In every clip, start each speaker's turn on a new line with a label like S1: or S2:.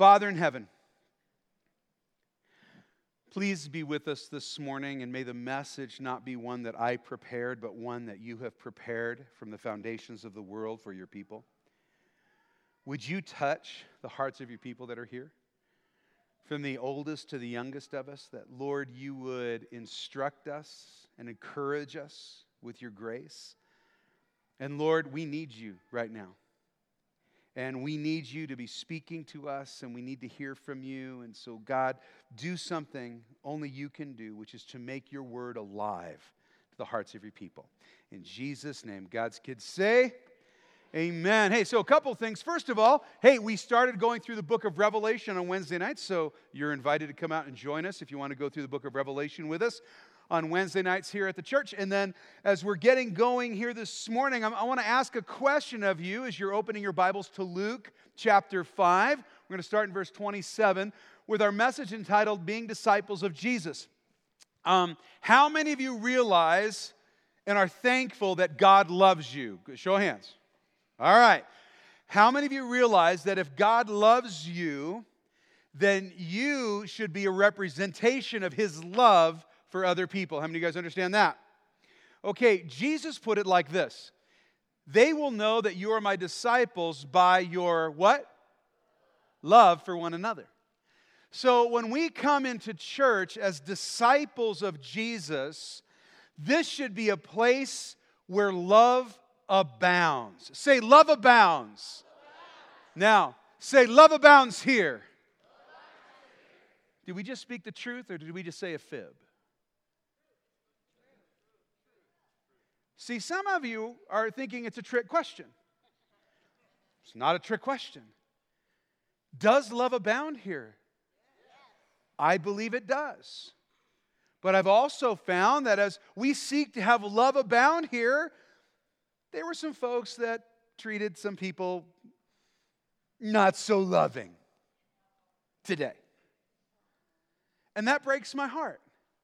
S1: Father in heaven, please be with us this morning, and may the message not be one that I prepared, but one that you have prepared from the foundations of the world for your people. Would you touch the hearts of your people that are here? From the oldest to the youngest of us, that, Lord, you would instruct us and encourage us with your grace. And Lord, we need you right now. And we need you to be speaking to us, and we need to hear from you. And so, God, do something only you can do, which is to make your word alive to the hearts of your people. In Jesus' name, God's kids say, amen. Hey, so a couple things. First of all, hey, we started going through the book of Revelation on Wednesday nights, so you're invited to come out and join us if you want to go through the book of Revelation with us on Wednesday nights here at the church. And then as we're getting going here this morning, I want to ask a question of you as you're opening your Bibles to Luke chapter 5. We're going to start in verse 27 with our message entitled, Being Disciples of Jesus. How many of you realize and are thankful that God loves you? Show of hands. All right. How many of you realize that if God loves you, then you should be a representation of His love for other people? How many of you guys understand that? Okay, Jesus put it like this. They will know that you are my disciples by your what? Love for one another. So when we come into church as disciples of Jesus, this should be a place where love abounds. Say, love abounds. Now, say, love abounds here. Did we just speak the truth, or did we just say a fib? See, some of you are thinking it's a trick question. It's not a trick question. Does love abound here? I believe it does. But I've also found that as we seek to have love abound here, there were some folks that treated some people not so loving today. And that breaks my heart.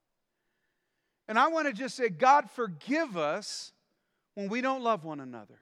S1: And I want to just say, God, forgive us when we don't love one another.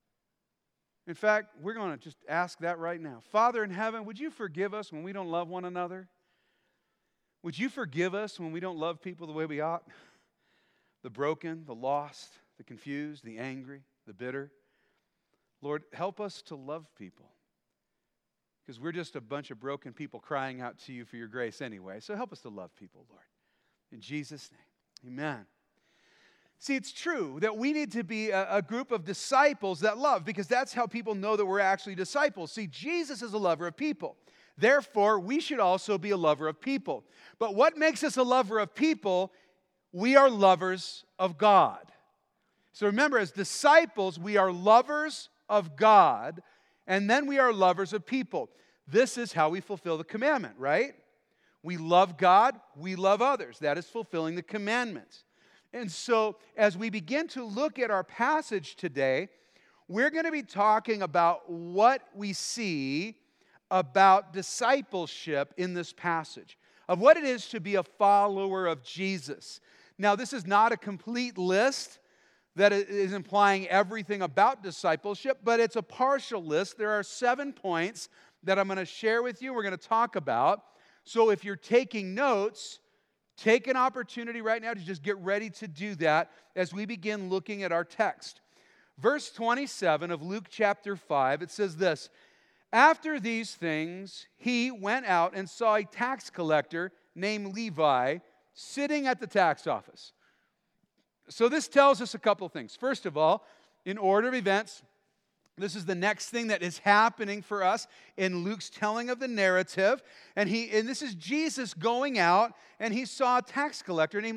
S1: In fact, we're going to just ask that right now. Father in heaven, would you forgive us when we don't love one another? Would you forgive us when we don't love people the way we ought? The broken, the lost, the confused, the angry, the bitter. Lord, help us to love people. Because we're just a bunch of broken people crying out to you for your grace anyway. So help us to love people, Lord. In Jesus' name. Amen. See, it's true that we need to be a group of disciples that love, because that's how people know that we're actually disciples. See, Jesus is a lover of people. Therefore, we should also be a lover of people. But what makes us a lover of people? We are lovers of God. So remember, as disciples, we are lovers of God, and then we are lovers of people. This is how we fulfill the commandment, right? We love God, we love others. That is fulfilling the commandments. And so, as we begin to look at our passage today, we're going to be talking about what we see about discipleship in this passage, of what it is to be a follower of Jesus. Now, this is not a complete list that is implying everything about discipleship, but it's a partial list. There are 7 points that I'm going to share with you, we're going to talk about. So if you're taking notes, take an opportunity right now to just get ready to do that as we begin looking at our text. Verse 27 of Luke chapter 5, it says this, After these things, he went out and saw a tax collector named Levi sitting at the tax office. So this tells us a couple things. First of all, in order of events, this is the next thing that is happening for us in Luke's telling of the narrative. And this is Jesus going out, and he saw a tax collector named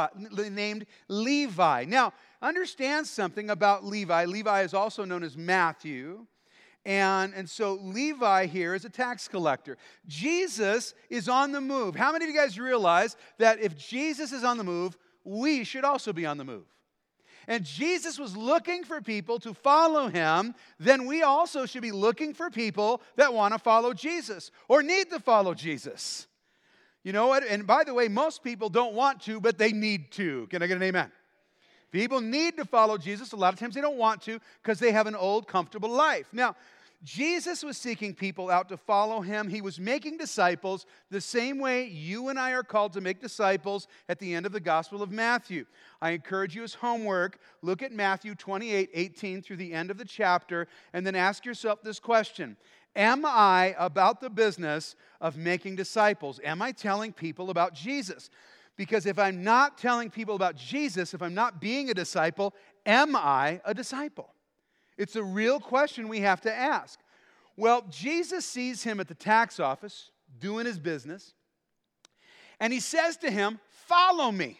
S1: Levi. Now, understand something about Levi. Levi is also known as Matthew. And so Levi here is a tax collector. Jesus is on the move. How many of you guys realize that if Jesus is on the move, we should also be on the move? And Jesus was looking for people to follow him, then we also should be looking for people that want to follow Jesus or need to follow Jesus. You know what? And by the way, most people don't want to, but they need to. Can I get an amen? People need to follow Jesus. A lot of times they don't want to because they have an old, comfortable life. Now, Jesus was seeking people out to follow him. He was making disciples the same way you and I are called to make disciples at the end of the Gospel of Matthew. I encourage you as homework, look at Matthew 28:18 through the end of the chapter, and then ask yourself this question. Am I about the business of making disciples? Am I telling people about Jesus? Because if I'm not telling people about Jesus, if I'm not being a disciple, am I a disciple? It's a real question we have to ask. Well, Jesus sees him at the tax office doing his business, and he says to him, "Follow me."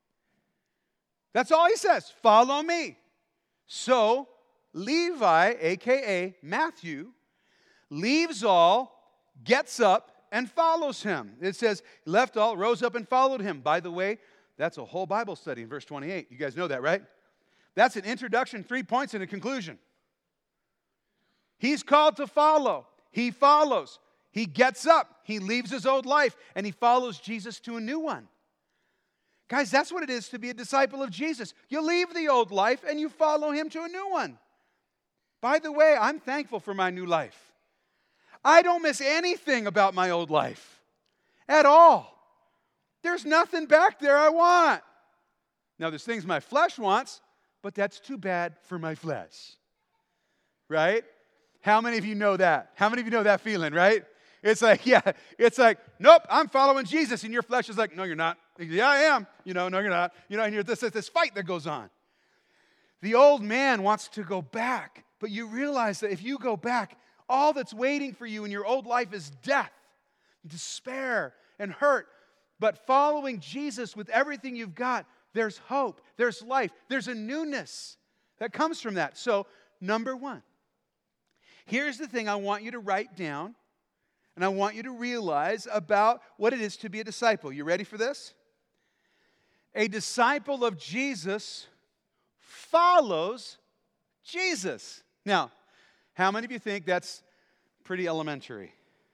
S1: That's all he says, "Follow me." So Levi, a.k.a. Matthew, leaves all, gets up, and follows him. It says, left all, rose up, and followed him. By the way, that's a whole Bible study in verse 28. You guys know that, right? That's an introduction, 3 points, and a conclusion. He's called to follow. He follows. He gets up. He leaves his old life, and he follows Jesus to a new one. Guys, that's what it is to be a disciple of Jesus. You leave the old life, and you follow him to a new one. By the way, I'm thankful for my new life. I don't miss anything about my old life at all. There's nothing back there I want. Now, there's things my flesh wants, but that's too bad for my flesh. Right? How many of you know that? How many of you know that feeling, right? It's like, nope, I'm following Jesus. And your flesh is like, no, you're not. Yeah, I am. No, you're not. And you're this fight that goes on. The old man wants to go back, but you realize that if you go back, all that's waiting for you in your old life is death, despair, and hurt. But following Jesus with everything you've got, there's hope, there's life, there's a newness that comes from that. So, number one, here's the thing I want you to write down, and I want you to realize about what it is to be a disciple. You ready for this? A disciple of Jesus follows Jesus. Now, how many of you think that's pretty elementary?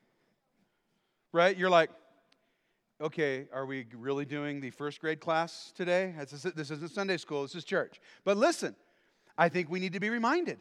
S1: Right? You're like, okay, are we really doing the first grade class today? This isn't Sunday school, this is church. But listen, I think we need to be reminded.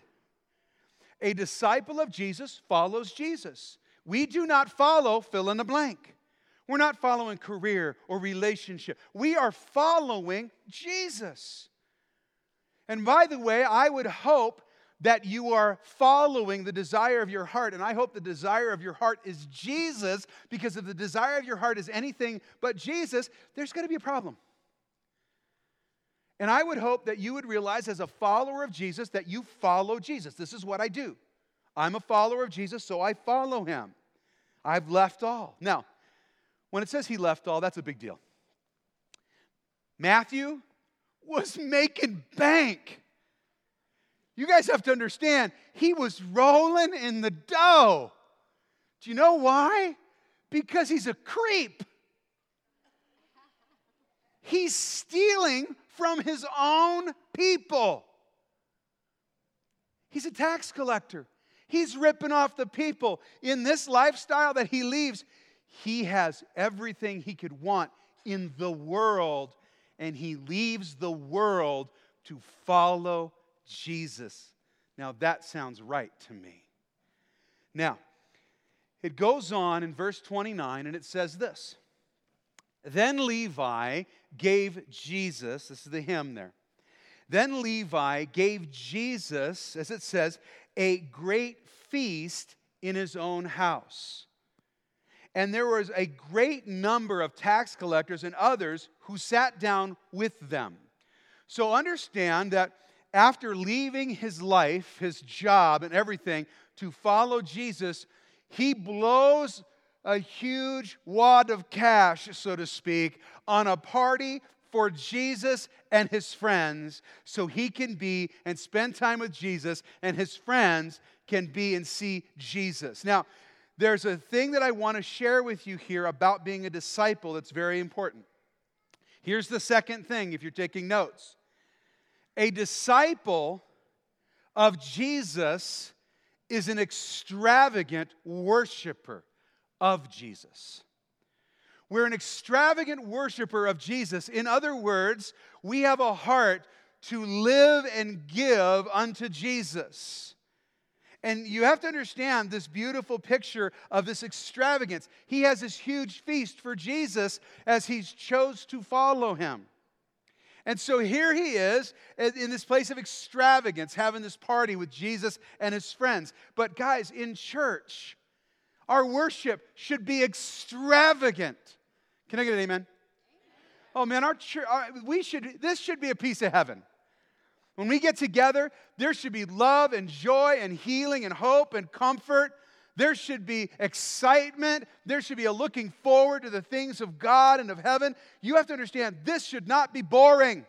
S1: A disciple of Jesus follows Jesus. We do not follow fill in the blank. We're not following career or relationship. We are following Jesus. And by the way, I would hope that you are following the desire of your heart. And I hope the desire of your heart is Jesus, because if the desire of your heart is anything but Jesus, there's going to be a problem. And I would hope that you would realize as a follower of Jesus that you follow Jesus. This is what I do. I'm a follower of Jesus, so I follow him. I've left all. Now, when it says he left all, that's a big deal. Matthew was making bank. You guys have to understand, he was rolling in the dough. Do you know why? Because he's a creep. He's stealing from his own people. He's a tax collector. He's ripping off the people. In this lifestyle that he leaves, he has everything he could want in the world, and he leaves the world to follow Jesus. Now that sounds right to me. Now, it goes on in verse 29, and it says this. Then Levi gave Jesus, this is the hymn there. Then Levi gave Jesus, as it says, a great feast in his own house. And there was a great number of tax collectors and others who sat down with them. So understand that after leaving his life, his job, and everything to follow Jesus, he blows a huge wad of cash, so to speak, on a party for Jesus and his friends, so he can be and spend time with Jesus, and his friends can be and see Jesus. Now, there's a thing that I want to share with you here about being a disciple that's very important. Here's the second thing, if you're taking notes. A disciple of Jesus is an extravagant worshiper of Jesus. We're an extravagant worshiper of Jesus. In other words, we have a heart to live and give unto Jesus. And you have to understand this beautiful picture of this extravagance. He has this huge feast for Jesus as he chose to follow him. And so here he is in this place of extravagance, having this party with Jesus and his friends. But guys, in church, our worship should be extravagant. Can I get an amen? Oh man, this should be a piece of heaven. When we get together, there should be love and joy and healing and hope and comfort. There should be excitement. There should be a looking forward to the things of God and of heaven. You have to understand, this should not be boring.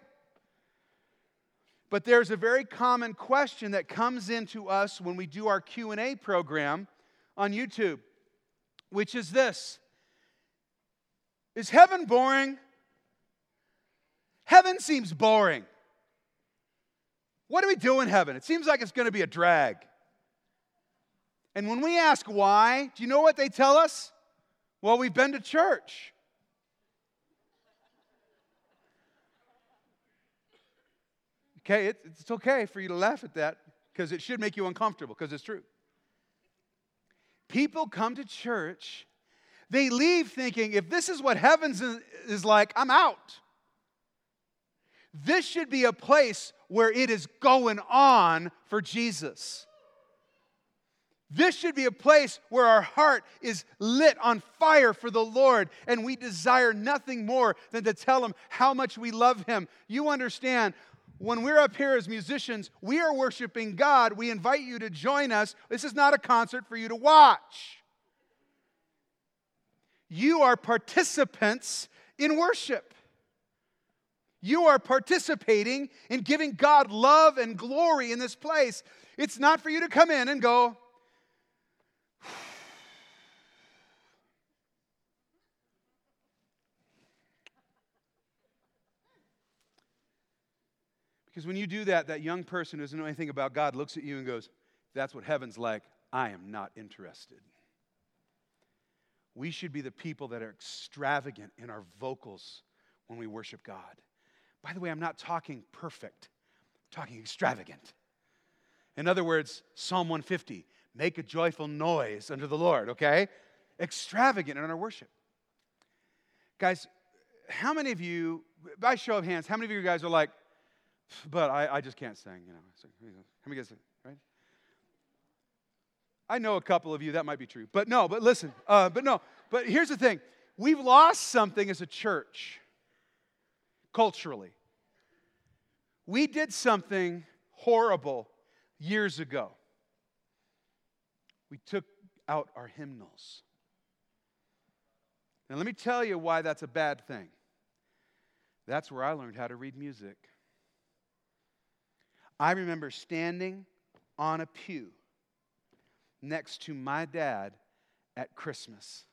S1: But there's a very common question that comes into us when we do our Q&A program on YouTube, which is this: is heaven boring? Heaven seems boring. What do we do in heaven? It seems like it's going to be a drag. And when we ask why, do you know what they tell us? Well, we've been to church. Okay, it's okay for you to laugh at that because it should make you uncomfortable because it's true. People come to church, they leave thinking, if this is what heaven is like, I'm out. This should be a place where it is going on for Jesus. This should be a place where our heart is lit on fire for the Lord, and we desire nothing more than to tell Him how much we love Him. You understand, when we're up here as musicians, we are worshiping God. We invite you to join us. This is not a concert for you to watch. You are participants in worship. You are participating in giving God love and glory in this place. It's not for you to come in and go, because when you do that, that young person who doesn't know anything about God looks at you and goes, that's what heaven's like. I am not interested. We should be the people that are extravagant in our vocals when we worship God. By the way, I'm not talking perfect. I'm talking extravagant. In other words, Psalm 150, make a joyful noise unto the Lord, okay? Extravagant in our worship. Guys, how many of you, by show of hands, how many of you guys are like, but I just can't sing, you know. How many guys, right? I know a couple of you, that might be true. But listen, but here's the thing. We've lost something as a church. Culturally. We did something horrible years ago. We took out our hymnals. Now let me tell you why that's a bad thing. That's where I learned how to read music. I remember standing on a pew next to my dad at Christmas.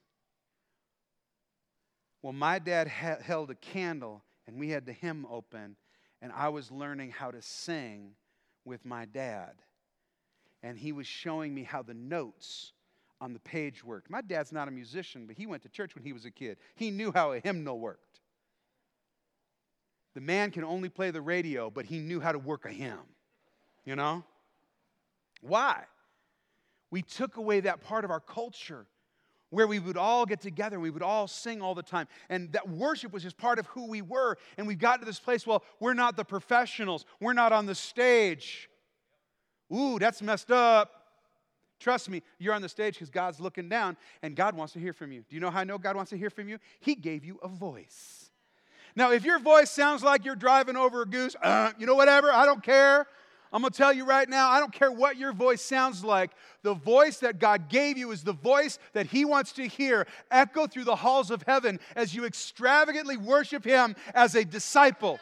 S1: Well, my dad held a candle and we had the hymn open, and I was learning how to sing with my dad. And he was showing me how the notes on the page worked. My dad's not a musician, but he went to church when he was a kid. He knew how a hymnal worked. The man can only play the radio, but he knew how to work a hymn. You know? Why? We took away that part of our culture where we would all get together and we would all sing all the time. And that worship was just part of who we were. And we've gotten to this place, well, we're not the professionals. We're not on the stage. Ooh, that's messed up. Trust me, you're on the stage because God's looking down and God wants to hear from you. Do you know how I know God wants to hear from you? He gave you a voice. Now, if your voice sounds like you're driving over a goose, whatever, I don't care. I'm going to tell you right now, I don't care what your voice sounds like. The voice that God gave you is the voice that He wants to hear echo through the halls of heaven as you extravagantly worship Him as a disciple.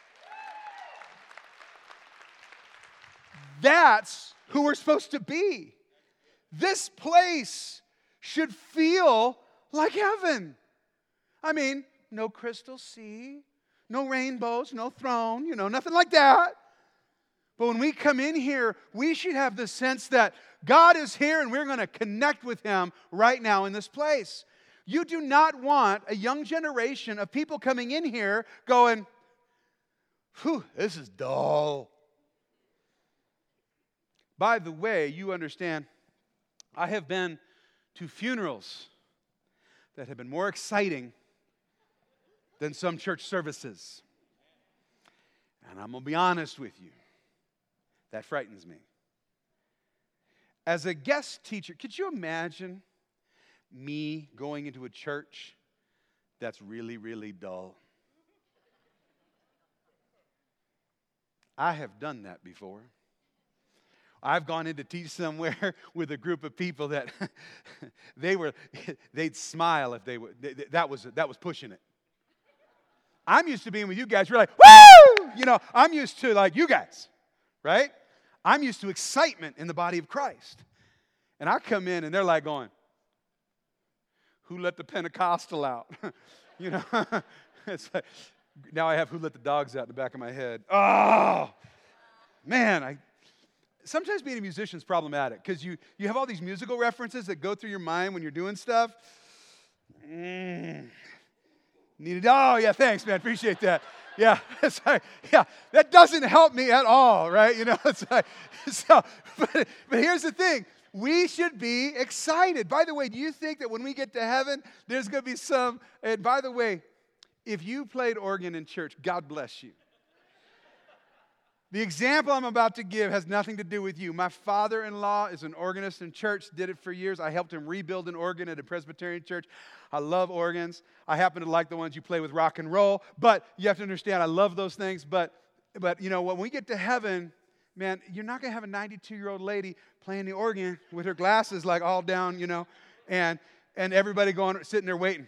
S1: That's who we're supposed to be. This place should feel like heaven. I mean, no crystal sea, no rainbows, no throne, nothing like that. But when we come in here, we should have the sense that God is here and we're going to connect with Him right now in this place. You do not want a young generation of people coming in here going, whew, this is dull. By the way, you understand, I have been to funerals that have been more exciting than some church services. And I'm going to be honest with you. That frightens me. As a guest teacher, could you imagine me going into a church that's really, really dull? I have done that before. I've gone in to teach somewhere with a group of people that they'd smile if they would. That was pushing it. I'm used to being with you guys. You're like, woo! You know, I'm used to like you guys, right? I'm used to excitement in the body of Christ. And I come in and they're like going, who let the Pentecostal out? You know, it's like, now I have who let the dogs out in the back of my head. Oh, man, sometimes being a musician is problematic because you have all these musical references that go through your mind when you're doing stuff. Needed. Oh, yeah, thanks, man. Appreciate that. Yeah, it's like, yeah, that doesn't help me at all, right? You know, it's like, but here's the thing. We should be excited. By the way, do you think that when we get to heaven, there's going to be some, and by the way, if you played organ in church, God bless you. The example I'm about to give has nothing to do with you. My father-in-law is an organist in church, did it for years. I helped him rebuild an organ at a Presbyterian church. I love organs. I happen to like the ones you play with rock and roll, but you have to understand, I love those things. But you know, when we get to heaven, man, you're not going to have a 92-year-old lady playing the organ with her glasses like all down, you know, and everybody sitting there waiting.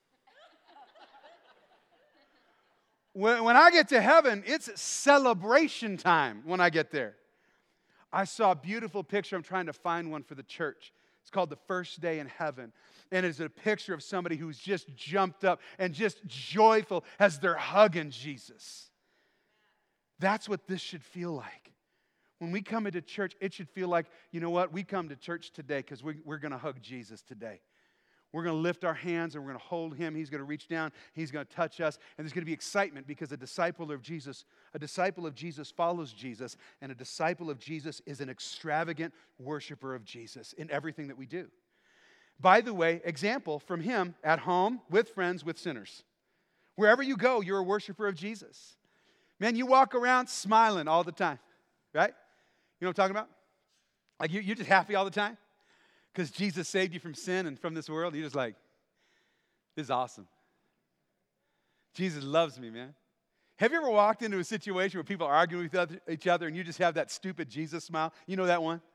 S1: When I get to heaven, it's celebration time when I get there. I saw a beautiful picture. I'm trying to find one for the church. It's called The First Day in Heaven. And it's a picture of somebody who's just jumped up and just joyful as they're hugging Jesus. That's what this should feel like. When we come into church, it should feel like, you know what? We come to church today because we're going to hug Jesus today. We're going to lift our hands and we're going to hold him. He's going to reach down. He's going to touch us. And there's going to be excitement because a disciple of Jesus follows Jesus. And a disciple of Jesus is an extravagant worshiper of Jesus in everything that we do. By the way, example from him at home, with friends, with sinners. Wherever you go, you're a worshiper of Jesus. Man, you walk around smiling all the time, right? You know what I'm talking about? Like you're just happy all the time? Because Jesus saved you from sin and from this world. You're just like, this is awesome. Jesus loves me, man. Have you ever walked into a situation where people are arguing with each other and you just have that stupid Jesus smile? You know that one?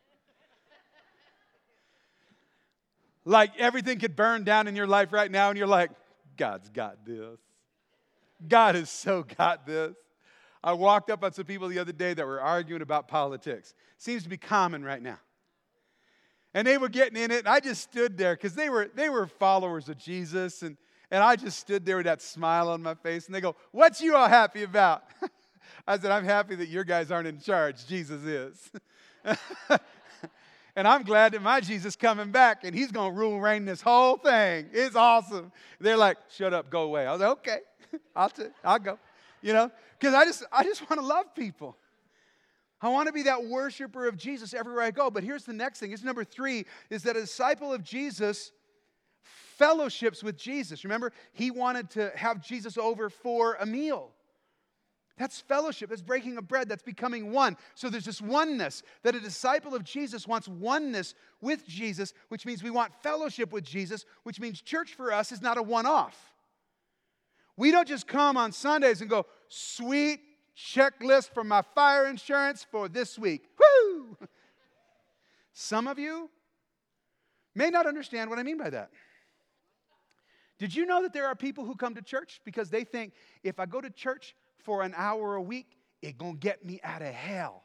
S1: Like everything could burn down in your life right now and you're like, God's got this. God has so got this. I walked up on some people the other day that were arguing about politics. Seems to be common right now. And they were getting in it, and I just stood there because they were followers of Jesus, and I just stood there with that smile on my face, and they go, "What you all happy about?" I said, "I'm happy that your guys aren't in charge. Jesus is." And I'm glad that my Jesus coming back, and he's going to rule and reign this whole thing. It's awesome. They're like, "Shut up, go away." I was like, "Okay, I'll go." You know, because I just want to love people. I want to be that worshiper of Jesus everywhere I go. But here's the next thing. It's number 3, is that a disciple of Jesus fellowships with Jesus. Remember, he wanted to have Jesus over for a meal. That's fellowship. That's breaking of bread. That's becoming one. So there's this oneness, that a disciple of Jesus wants oneness with Jesus, which means we want fellowship with Jesus, which means church for us is not a one-off. We don't just come on Sundays and go, sweet checklist for my fire insurance for this week. Woo! Some of you may not understand what I mean by that. Did you know that there are people who come to church because they think, if I go to church for an hour a week, it's going to get me out of hell?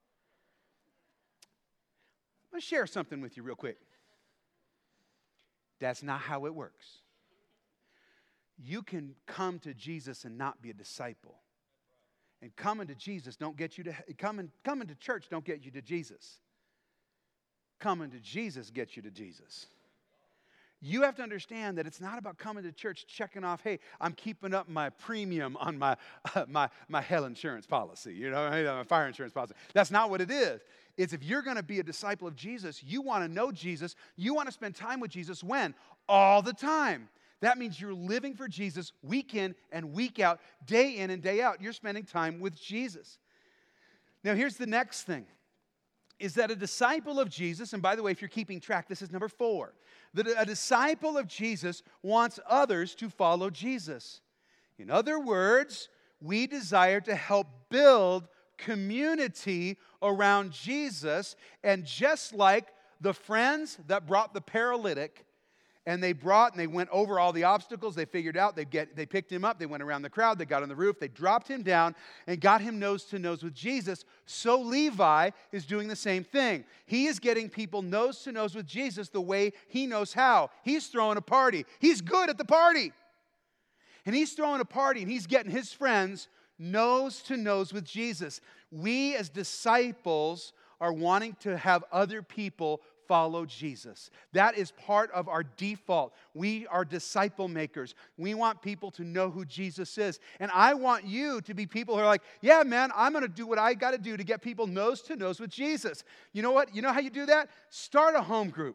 S1: I'm going to share something with you real quick. That's not how it works. You can come to Jesus and not be a disciple. And coming to Jesus don't get you to coming to church don't get you to Jesus. Coming to Jesus gets you to Jesus. You have to understand that it's not about coming to church checking off, hey, I'm keeping up my premium on my my health insurance policy, my fire insurance policy. That's not what it is. It's if you're going to be a disciple of Jesus, you want to know Jesus, you want to spend time with Jesus when? All the time. That means you're living for Jesus week in and week out, day in and day out. You're spending time with Jesus. Now, here's the next thing, is that a disciple of Jesus, and by the way, if you're keeping track, this is number 4, that a disciple of Jesus wants others to follow Jesus. In other words, we desire to help build community around Jesus, and just like the friends that brought the paralytic, and they went over all the obstacles. They figured out, they picked him up. They went around the crowd. They got on the roof. They dropped him down and got him nose to nose with Jesus. So Levi is doing the same thing. He is getting people nose to nose with Jesus the way he knows how. He's throwing a party. He's good at the party. And he's throwing a party, and he's getting his friends nose to nose with Jesus. We as disciples are wanting to have other people follow Jesus. That is part of our default. We are disciple makers. We want people to know who Jesus is. And I want you to be people who are like, yeah, man, I'm going to do what I got to do to get people nose to nose with Jesus. You know what? You know how you do that? Start a home group.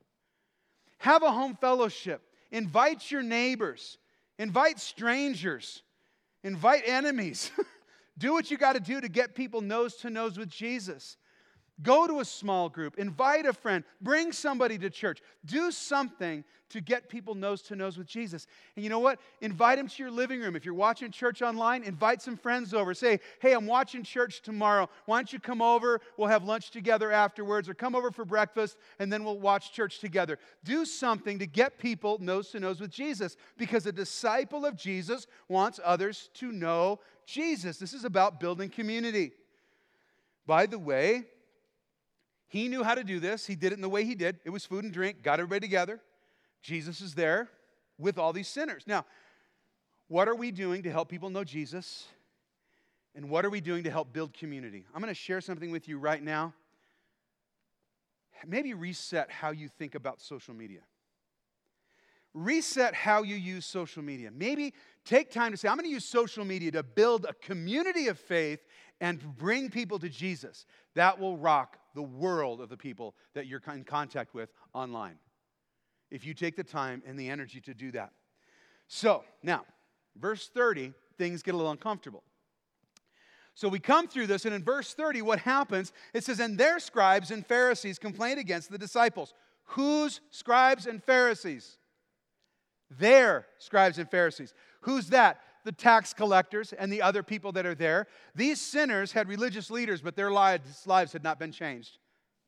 S1: Have a home fellowship. Invite your neighbors. Invite strangers. Invite enemies. Do what you got to do to get people nose to nose with Jesus. Go to a small group. Invite a friend. Bring somebody to church. Do something to get people nose to nose with Jesus. And you know what? Invite them to your living room. If you're watching church online, invite some friends over. Say, hey, I'm watching church tomorrow. Why don't you come over? We'll have lunch together afterwards, or come over for breakfast, and then we'll watch church together. Do something to get people nose to nose with Jesus, because a disciple of Jesus wants others to know Jesus. This is about building community. By the way, he knew how to do this. He did it in the way he did. It was food and drink, got everybody together. Jesus is there with all these sinners. Now, what are we doing to help people know Jesus? And what are we doing to help build community? I'm going to share something with you right now. Maybe reset how you think about social media. Reset how you use social media. Maybe take time to say, I'm going to use social media to build a community of faith and bring people to Jesus. That will rock the world of the people that you're in contact with online, if you take the time and the energy to do that. So, now, verse 30, things get a little uncomfortable. So we come through this, and in verse 30, what happens? It says, and their scribes and Pharisees complained against the disciples. Whose scribes and Pharisees? Their scribes and Pharisees. Who's that? The tax collectors and the other people that are there. These sinners had religious leaders, but their lives had not been changed.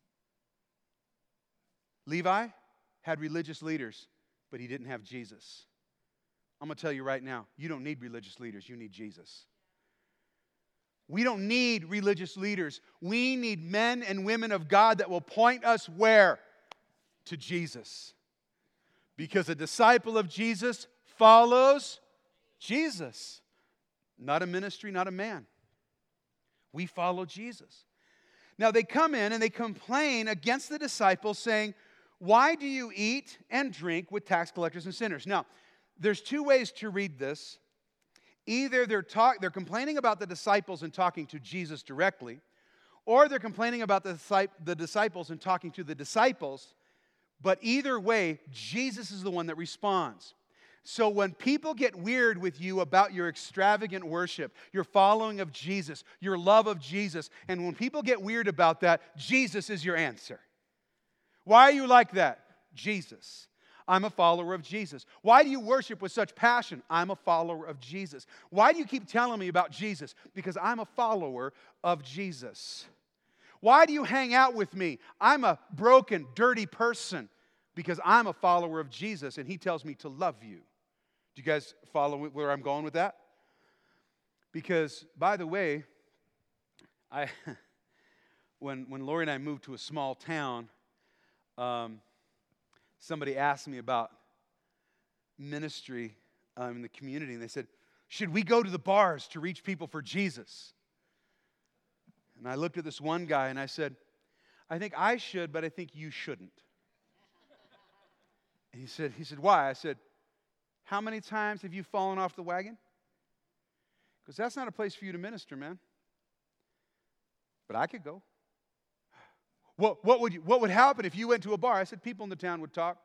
S1: Levi had religious leaders, but he didn't have Jesus. I'm going to tell you right now, you don't need religious leaders, you need Jesus. We don't need religious leaders. We need men and women of God that will point us where? To Jesus. Because a disciple of Jesus follows Jesus. Not a ministry, not a man. We follow Jesus. Now they come in and they complain against the disciples, saying, why do you eat and drink with tax collectors and sinners? Now, there's two ways to read this. Either they're complaining about the disciples and talking to Jesus directly, or they're complaining about the disciples and talking to the disciples. But either way, Jesus is the one that responds. So when people get weird with you about your extravagant worship, your following of Jesus, your love of Jesus, and when people get weird about that, Jesus is your answer. Why are you like that? Jesus. I'm a follower of Jesus. Why do you worship with such passion? I'm a follower of Jesus. Why do you keep telling me about Jesus? Because I'm a follower of Jesus. Why do you hang out with me? I'm a broken, dirty person because I'm a follower of Jesus and he tells me to love you. Do you guys follow where I'm going with that? Because, by the way, when Lori and I moved to a small town, somebody asked me about ministry in the community, and they said, should we go to the bars to reach people for Jesus? And I looked at this one guy and I said, I think I should, but I think you shouldn't. And he said, why? I said, how many times have you fallen off the wagon? Because that's not a place for you to minister, man. But I could go. What would happen if you went to a bar? I said, people in the town would talk.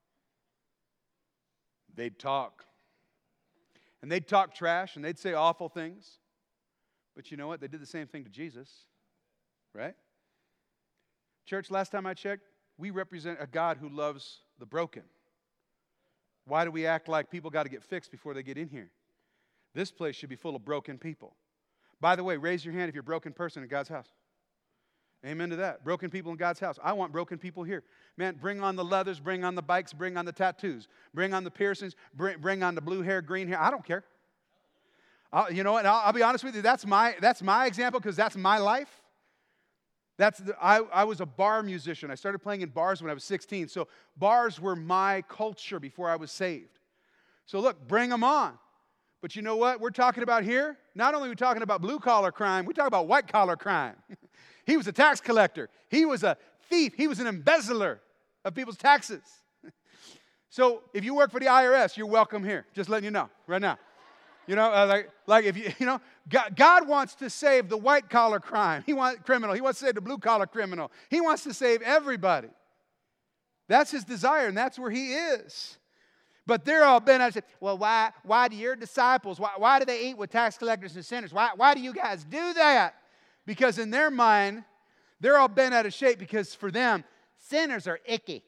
S1: They'd talk. And they'd talk trash, and they'd say awful things. But you know what? They did the same thing to Jesus, right? Church, last time I checked, we represent a God who loves the broken. Why do we act like people got to get fixed before they get in here? This place should be full of broken people. By the way, raise your hand if you're a broken person in God's house. Amen to that. Broken people in God's house. I want broken people here. Man, bring on the leathers, bring on the bikes, bring on the tattoos, bring on the piercings, bring on the blue hair, green hair. I don't care. You know what? I'll be honest with you. That's my example because that's my life. I was a bar musician. I started playing in bars when I was 16. So bars were my culture before I was saved. So look, bring them on. But you know what we're talking about here? Not only are we talking about blue-collar crime, we talk about white-collar crime. He was a tax collector. He was a thief. He was an embezzler of people's taxes. So if you work for the IRS, you're welcome here. Just letting you know right now. You know, like if you know, God wants to save the white-collar criminal. He wants to save the blue-collar criminal. He wants to save everybody. That's his desire, and that's where he is. But they're all bent out and say, well, why do your disciples, why do they eat with tax collectors and sinners? Why do you guys do that? Because in their mind, they're all bent out of shape because for them, sinners are icky.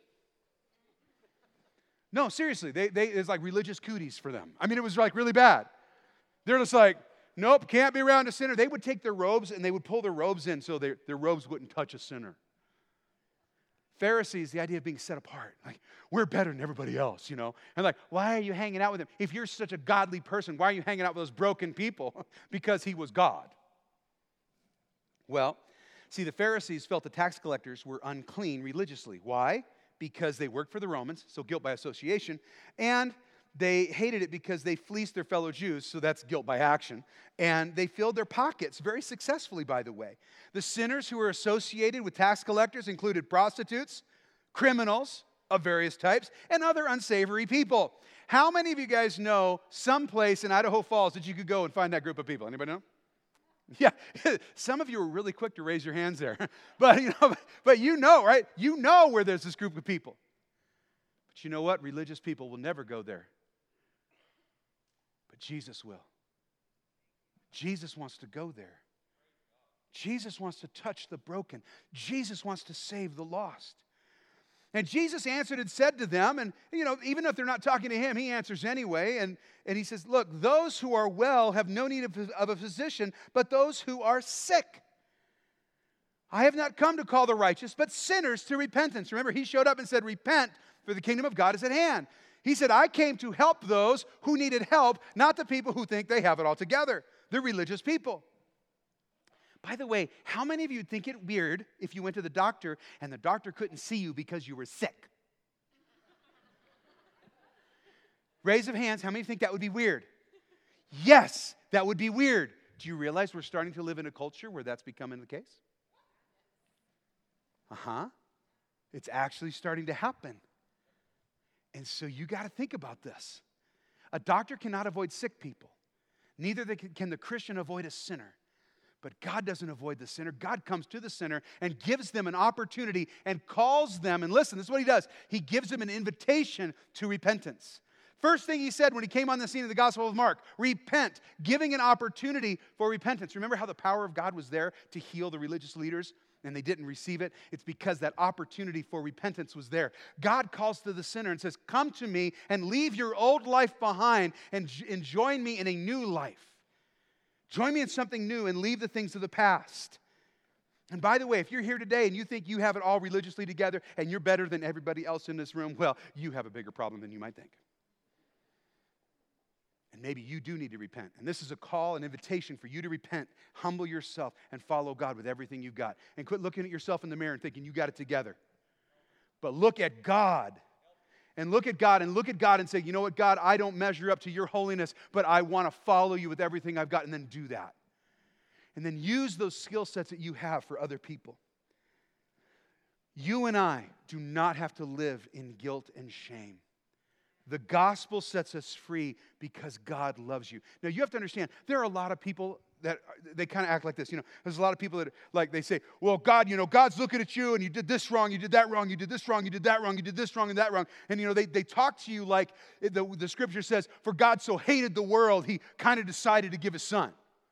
S1: No, seriously, it's like religious cooties for them. I mean, it was like really bad. They're just like, nope, can't be around a sinner. They would take their robes and they would pull their robes in so their robes wouldn't touch a sinner. Pharisees, the idea of being set apart. Like, we're better than everybody else, you know. And like, why are you hanging out with him? If you're such a godly person, why are you hanging out with those broken people? Because he was God. Well, see, the Pharisees felt the tax collectors were unclean religiously. Why? Because they worked for the Romans, so guilt by association, and they hated it because they fleeced their fellow Jews, so that's guilt by action. And they filled their pockets very successfully, by the way. The sinners who were associated with tax collectors included prostitutes, criminals of various types, and other unsavory people. How many of you guys know some place in Idaho Falls that you could go and find that group of people? Anybody know? Yeah, some of you are really quick to raise your hands there. But you know, right? You know where there's this group of people. But you know what? Religious people will never go there. But Jesus will. Jesus wants to go there. Jesus wants to touch the broken. Jesus wants to save the lost. And Jesus answered and said to them, and even if they're not talking to him, he answers anyway. And he says, look, those who are well have no need of a physician, but those who are sick. I have not come to call the righteous, but sinners to repentance. Remember, he showed up and said, repent, for the kingdom of God is at hand. He said, I came to help those who needed help, not the people who think they have it all together. The religious people. By the way, how many of you think it weird if you went to the doctor and the doctor couldn't see you because you were sick? Raise of hands, how many think that would be weird? Yes, that would be weird. Do you realize we're starting to live in a culture where that's becoming the case? It's actually starting to happen. And so you got to think about this. A doctor cannot avoid sick people. Neither can the Christian avoid a sinner. But God doesn't avoid the sinner. God comes to the sinner and gives them an opportunity and calls them. And listen, this is what he does. He gives them an invitation to repentance. First thing he said when he came on the scene of the Gospel of Mark, repent, giving an opportunity for repentance. Remember how the power of God was there to heal the religious leaders and they didn't receive it? It's because that opportunity for repentance was there. God calls to the sinner and says, come to me and leave your old life behind and join me in a new life. Join me in something new and leave the things of the past. And by the way, if you're here today and you think you have it all religiously together and you're better than everybody else in this room, well, you have a bigger problem than you might think. And maybe you do need to repent. And this is a call, an invitation for you to repent, humble yourself, and follow God with everything you've got. And quit looking at yourself in the mirror and thinking you got it together. But look at God. And look at God and say, you know what, God, I don't measure up to your holiness, but I want to follow you with everything I've got, and then do that. And then use those skill sets that you have for other people. You and I do not have to live in guilt and shame. The gospel sets us free because God loves you. Now, you have to understand, there are a lot of people that they kind of act like this. There's a lot of people that, like, they say, well, God, God's looking at you, and you did this wrong, you did that wrong, you did this wrong, you did that wrong, you did this wrong and that wrong. And, they talk to you like the Scripture says, for God so hated the world, He kind of decided to give His Son.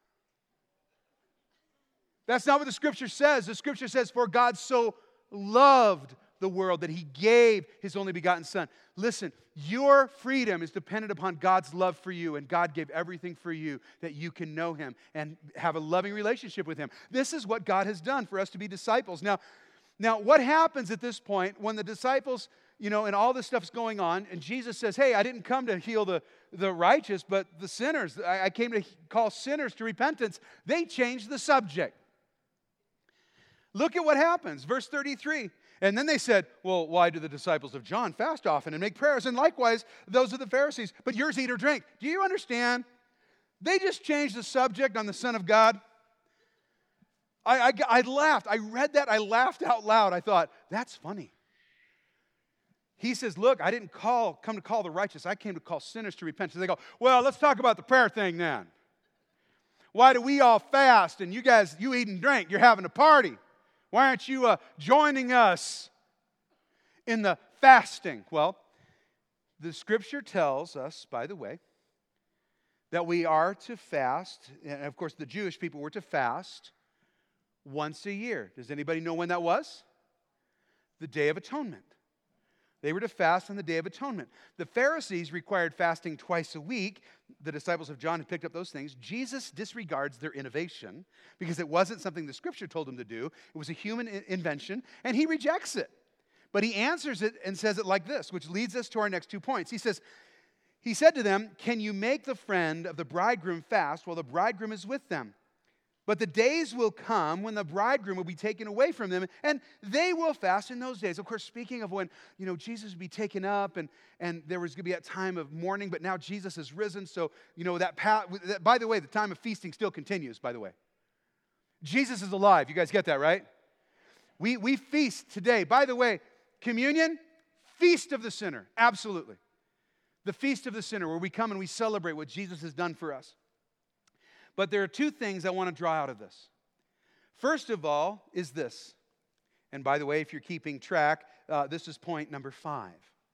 S1: That's not what the Scripture says. The Scripture says, for God so loved the world that He gave His only begotten Son. Listen, your freedom is dependent upon God's love for you, and God gave everything for you that you can know Him and have a loving relationship with Him. This is what God has done for us to be disciples. Now, what happens at this point when the disciples, and all this stuff's going on, and Jesus says, hey, I didn't come to heal the righteous, but the sinners. I came to call sinners to repentance. They changed the subject. Look at what happens. Verse 33. And then they said, well, why do the disciples of John fast often and make prayers? And likewise, those of the Pharisees. But yours eat or drink. Do you understand? They just changed the subject on the Son of God. I laughed. I read that. I laughed out loud. I thought, that's funny. He says, look, I didn't come to call the righteous. I came to call sinners to repentance. They go, well, let's talk about the prayer thing then. Why do we all fast and you guys, you eat and drink? You're having a party. Why aren't you joining us in the fasting? Well, the Scripture tells us, by the way, that we are to fast. And of course, the Jewish people were to fast once a year. Does anybody know when that was? The Day of Atonement. They were to fast on the Day of Atonement. The Pharisees required fasting twice a week. The disciples of John had picked up those things. Jesus disregards their innovation because it wasn't something the Scripture told him to do. It was a human invention, and he rejects it. But he answers it and says it like this, which leads us to our next 2 points. He said to them, can you make the friend of the bridegroom fast while the bridegroom is with them? But the days will come when the bridegroom will be taken away from them, and they will fast in those days. Of course, speaking of when, Jesus would be taken up, and there was going to be a time of mourning, but now Jesus has risen, so, by the way, the time of feasting still continues, by the way. Jesus is alive. You guys get that, right? We feast today. By the way, communion, feast of the sinner. Absolutely. The feast of the sinner, where we come and we celebrate what Jesus has done for us. But there are 2 things I want to draw out of this. First of all is this. And by the way, if you're keeping track, this is point number 5.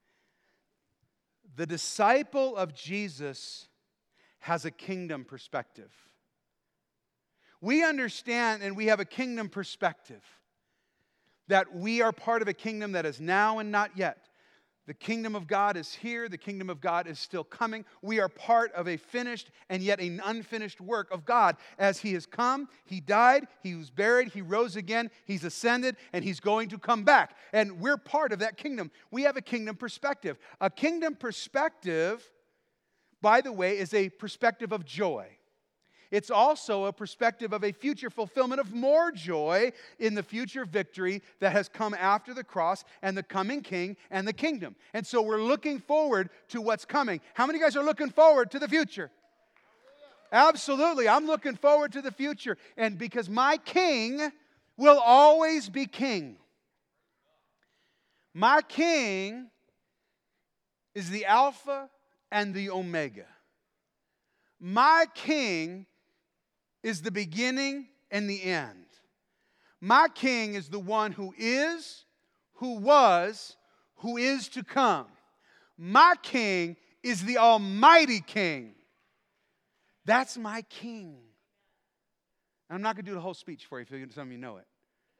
S1: The disciple of Jesus has a kingdom perspective. We understand and we have a kingdom perspective that we are part of a kingdom that is now and not yet. The kingdom of God is here. The kingdom of God is still coming. We are part of a finished and yet an unfinished work of God. As He has come, He died, He was buried, He rose again, He's ascended, and He's going to come back. And we're part of that kingdom. We have a kingdom perspective. A kingdom perspective, by the way, is a perspective of joy. It's also a perspective of a future fulfillment of more joy in the future victory that has come after the cross and the coming King and the kingdom. And so we're looking forward to what's coming. How many of you guys are looking forward to the future? Absolutely. I'm looking forward to the future. And because my King will always be King. My King is the Alpha and the Omega. My King is the beginning and the end. My King is the one who is, who was, who is to come. My King is the Almighty King. That's my King. I'm not going to do the whole speech for you if some of you know it.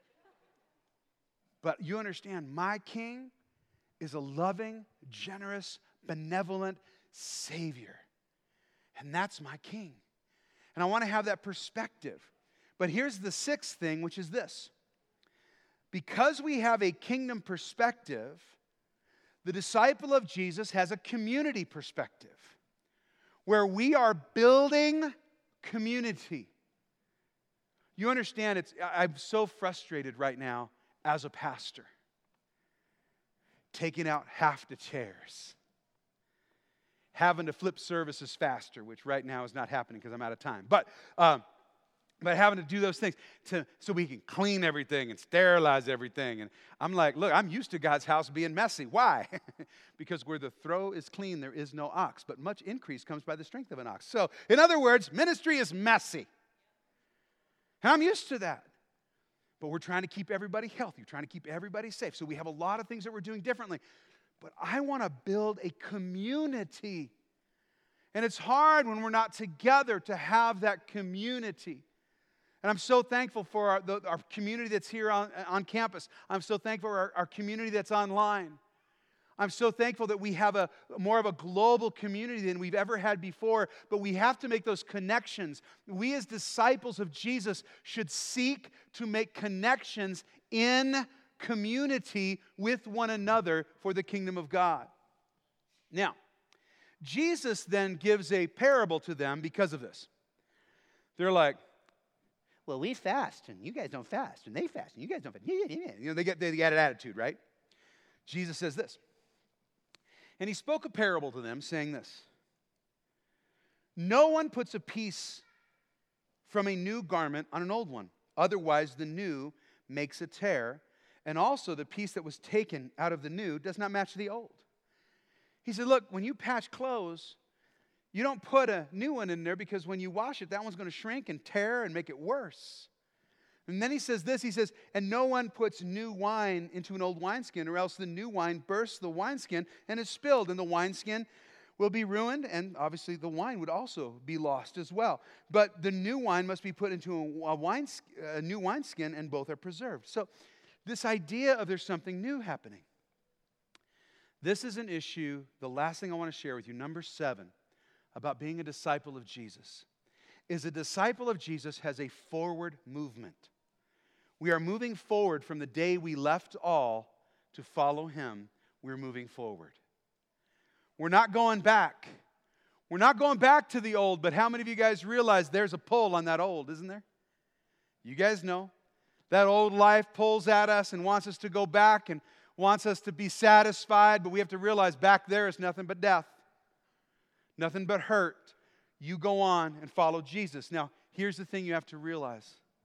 S1: But you understand, my King is a loving, generous, benevolent Savior. And that's my King. And I want to have that perspective. But here's the 6th thing, which is this. Because we have a kingdom perspective, the disciple of Jesus has a community perspective, where we are building community. You understand, I'm so frustrated right now as a pastor, taking out half the chairs, having to flip services faster, which right now is not happening because I'm out of time. But But having to do those things so we can clean everything and sterilize everything. And I'm like, look, I'm used to God's house being messy. Why? Because where the throw is clean, there is no ox. But much increase comes by the strength of an ox. So, in other words, ministry is messy. And I'm used to that. But we're trying to keep everybody healthy. We're trying to keep everybody safe. So we have a lot of things that we're doing differently. But I want to build a community. And it's hard when we're not together to have that community. And I'm so thankful for our community that's here on campus. I'm so thankful for our community that's online. I'm so thankful that we have more of a global community than we've ever had before. But we have to make those connections. We as disciples of Jesus should seek to make connections in community with one another for the kingdom of God. Now, Jesus then gives a parable to them because of this. They're like, well, we fast, and you guys don't fast, and they fast, and you guys don't fast. You know, they get an attitude, right? Jesus says this. And he spoke a parable to them, saying this. No one puts a piece from a new garment on an old one. Otherwise, the new makes a tear, and also the piece that was taken out of the new does not match the old. He said, look, when you patch clothes, you don't put a new one in there because when you wash it, that one's going to shrink and tear and make it worse. And then he says this, he says, and no one puts new wine into an old wineskin, or else the new wine bursts the wineskin and is spilled, and the wineskin will be ruined, and obviously the wine would also be lost as well. But the new wine must be put into a new wineskin, and both are preserved. So this idea of there's something new happening. This is an issue, the last thing I want to share with you, number 7, about being a disciple of Jesus, is a disciple of Jesus has a forward movement. We are moving forward from the day we left all to follow him. We're moving forward. We're not going back. We're not going back to the old, but how many of you guys realize there's a pull on that old, isn't there? You guys know. That old life pulls at us and wants us to go back and wants us to be satisfied, but we have to realize back there is nothing but death. Nothing but hurt. You go on and follow Jesus. Now, here's the thing you have to realize.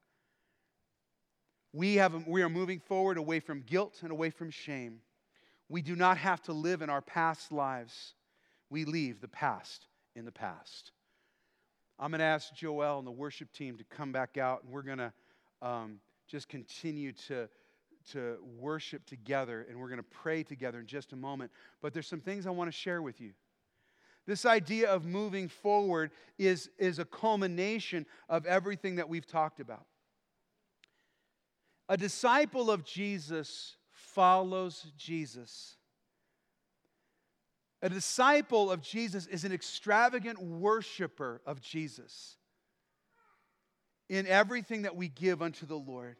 S1: We are moving forward away from guilt and away from shame. We do not have to live in our past lives. We leave the past in the past. I'm going to ask Joel and the worship team to come back out, and we're going to just continue to worship together, and we're going to pray together in just a moment. But there's some things I want to share with you. This idea of moving forward is a culmination of everything that we've talked about. A disciple of Jesus follows Jesus. A disciple of Jesus is an extravagant worshiper of Jesus in everything that we give unto the Lord.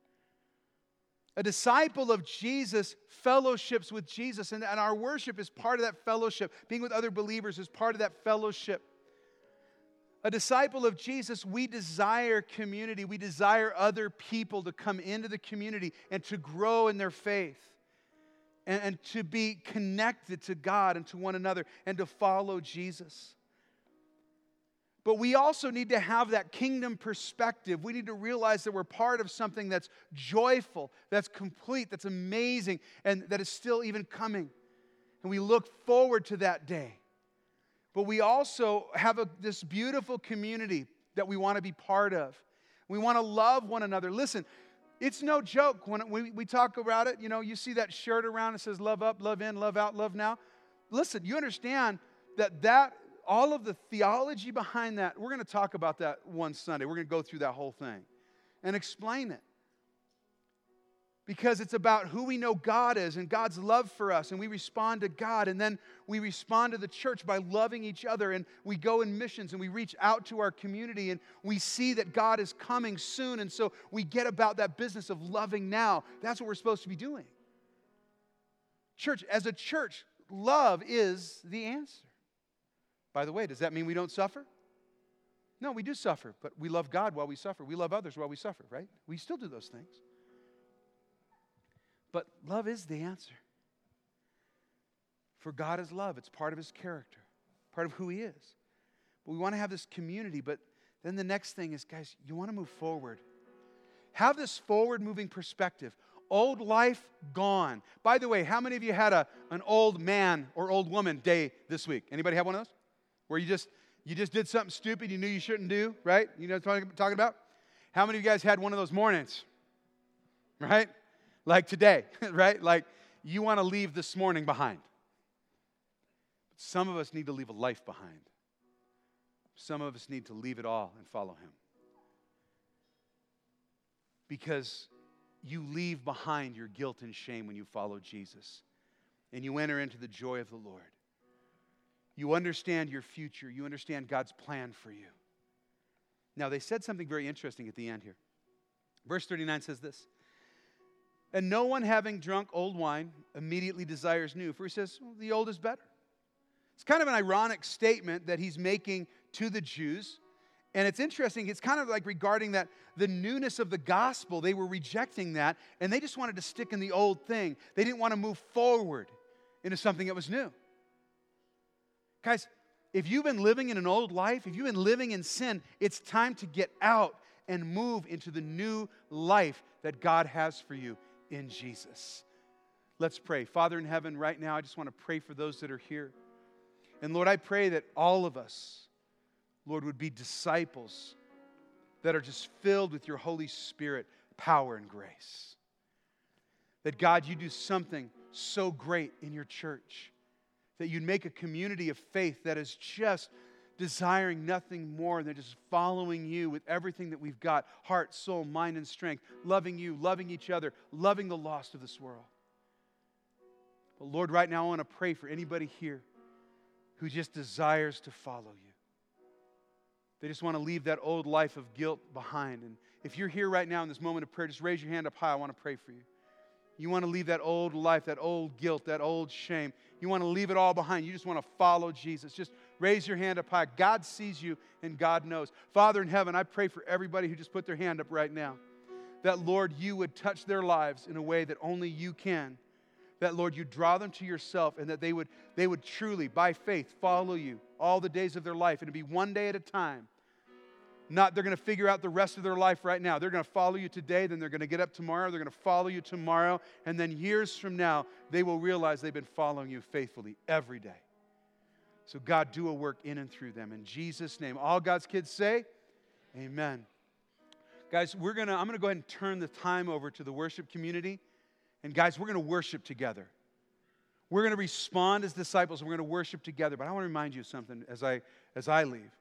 S1: A disciple of Jesus fellowships with Jesus, and our worship is part of that fellowship. Being with other believers is part of that fellowship. A disciple of Jesus, we desire community. We desire other people to come into the community and to grow in their faith and to be connected to God and to one another and to follow Jesus. But we also need to have that kingdom perspective. We need to realize that we're part of something that's joyful, that's complete, that's amazing, and that is still even coming. And we look forward to that day. But we also have this beautiful community that we want to be part of. We want to love one another. Listen, it's no joke when we talk about it. You know, you see that shirt around that says love up, love in, love out, love now. Listen, you understand that all of the theology behind that, we're going to talk about that one Sunday. We're going to go through that whole thing and explain it. Because it's about who we know God is and God's love for us. And we respond to God. And then we respond to the church by loving each other. And we go in missions and we reach out to our community. And we see that God is coming soon. And so we get about that business of loving now. That's what we're supposed to be doing. Church, as a church, love is the answer. By the way, does that mean we don't suffer? No, we do suffer. But we love God while we suffer. We love others while we suffer, right? We still do those things. But love is the answer. For God is love. It's part of His character, part of who He is. But we want to have this community, but then the next thing is, guys, you want to move forward. Have this forward-moving perspective. Old life gone. By the way, how many of you had an old man or old woman day this week? Anybody have one of those? Where you just did something stupid you knew you shouldn't do, right? You know what I'm talking about? How many of you guys had one of those mornings? Right? Like today, right? Like you want to leave this morning behind. But some of us need to leave a life behind. Some of us need to leave it all and follow Him. Because you leave behind your guilt and shame when you follow Jesus. And you enter into the joy of the Lord. You understand your future. You understand God's plan for you. Now, they said something very interesting at the end here. Verse 39 says this. And no one having drunk old wine immediately desires new. For he says, well, the old is better. It's kind of an ironic statement that he's making to the Jews. And it's interesting, it's kind of like regarding that the newness of the gospel, they were rejecting that, and they just wanted to stick in the old thing. They didn't want to move forward into something that was new. Guys, if you've been living in an old life, if you've been living in sin, it's time to get out and move into the new life that God has for you in Jesus. Let's pray. Father in heaven, right now, I just want to pray for those that are here. And Lord, I pray that all of us, Lord, would be disciples that are just filled with your Holy Spirit power and grace. That God, you do something so great in your church. That you'd make a community of faith that is just desiring nothing more than just following you with everything that we've got. Heart, soul, mind, and strength. Loving you, loving each other, loving the lost of this world. But Lord, right now I want to pray for anybody here who just desires to follow you. They just want to leave that old life of guilt behind. And if you're here right now in this moment of prayer, just raise your hand up high. I want to pray for you. You want to leave that old life, that old guilt, that old shame. You want to leave it all behind. You just want to follow Jesus. Just raise your hand up high. God sees you and God knows. Father in heaven, I pray for everybody who just put their hand up right now. That, Lord, you would touch their lives in a way that only you can. That, Lord, you draw them to yourself and that they would truly, by faith, follow you all the days of their life. And it'd be one day at a time. Not they're going to figure out the rest of their life right now. They're going to follow you today, then they're going to get up tomorrow, they're going to follow you tomorrow, and then years from now, they will realize they've been following you faithfully every day. So God, do a work in and through them. In Jesus' name. All God's kids say, amen. Guys, I'm going to go ahead and turn the time over to the worship community. And guys, we're going to worship together. We're going to respond as disciples, and we're going to worship together. But I want to remind you of something as I leave,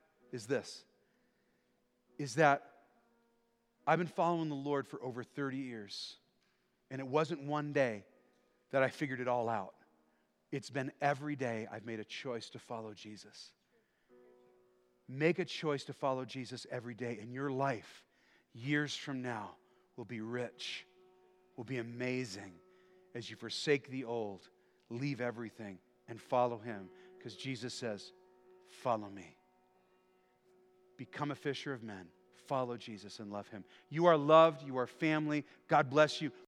S1: is that I've been following the Lord for over 30 years. And it wasn't one day that I figured it all out. It's been every day I've made a choice to follow Jesus. Make a choice to follow Jesus every day, and your life, years from now, will be rich, will be amazing as you forsake the old, leave everything, and follow Him. Because Jesus says, follow me. Become a fisher of men. Follow Jesus and love Him. You are loved. You are family. God bless you.